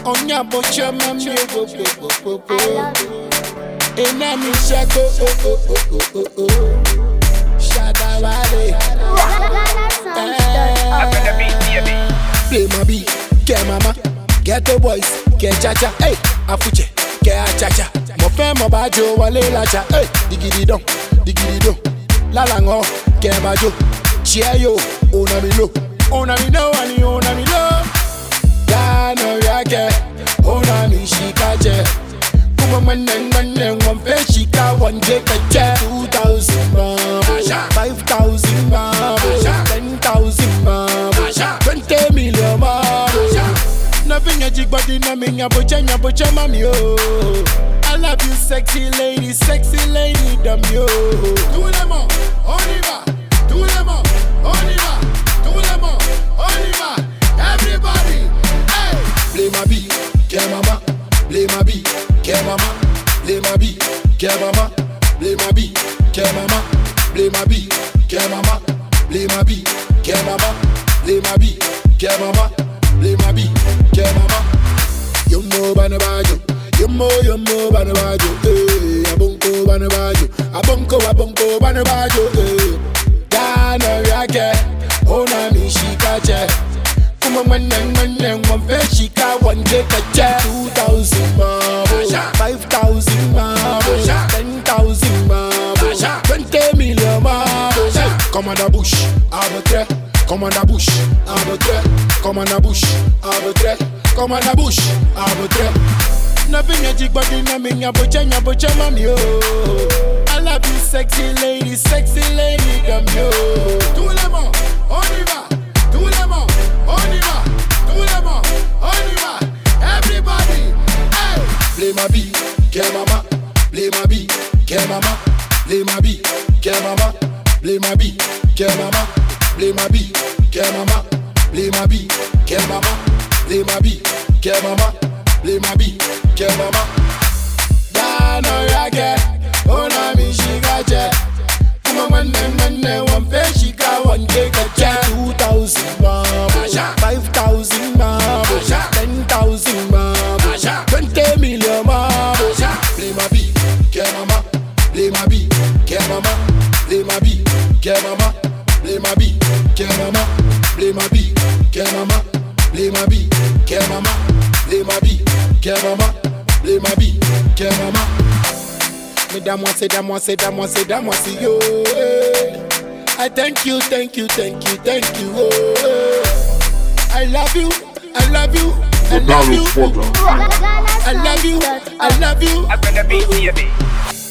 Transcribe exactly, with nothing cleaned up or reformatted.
Onya bocha mami go go go go go. Ena mi shako oh oh oh oh oh oh. Shadawale. Play my beat, get mama, get the boys, get cha-cha. Hey, afuche, get cha-cha. Mo fe mo bajo wale la cha. Hey, digidi don, digidi don. La lango, get bajo. Cheer yo, ona mi lo, ona mi no, ani ona mi lo. Ya no ya ke, ona mi shikaje. Kuma manen manen one fe shika one je kaje. Two thousand ma, five thousand ma, ten thousand ma, twenty million ma. Nothing a jig body na me nya bocha nya bocha mami oh. I love you sexy lady, sexy lady damn yo. Do them all, on y va. Do them all, on y va. Do them all, on y va. Everybody, hey. Play my beat, get mama. Play my beat, get mama. Play my beat, get mama. Play my beat, get mama. Play my beat, get mama. Play my beat, get mama. Play my beat, get mama. Play my beat, get mama. You know bana bajo, you mo you mo bana bajo. Eh, abonko bana bajo, abonko abonko bana bajo. Eh, dana yake, ona mi shikache. Kuma manen manen one fe shika one je kache. Two thousand ma, five thousand ma, ten thousand ma, twenty million ma. Commander Bush, abetre. Commander Bush, abetre. Commander Bush, abetre. Commander Bush, abetre. Nothing a jig body na me nya bocha nya bocha mami oh. I love you sexy lady, sexy lady damn yo. Do them all, on y va. Do them all, on y va. Do them all, on y va. Everybody, hey. Play my beat, get mama. Play my beat, get mama. Play my beat, get mama. Play my beat, get mama. Play my beat, get mama. Play my beat, get mama. Play my beat, get mama. Play my beat, get mama. Da no yake, ona mi shikache. Kuma manen manen one fe shika one je kache. Two thousand ma, five thousand ma, ten thousand ma, twenty million ma. Play my beat, get mama. Play my beat, get mama. Play my beat, get mama. Play my beat, get mama. Play my beat, get mama. Play my beat, get mama. Play my beat, get mama. Play my beat, get mama. Me da moi c'est da moi c'est da moi c'est da moi c'est yo. I thank you, thank you, thank you, thank you. Oh. I love you, I love you, I love you. I love you, I love you. I'm gonna be here.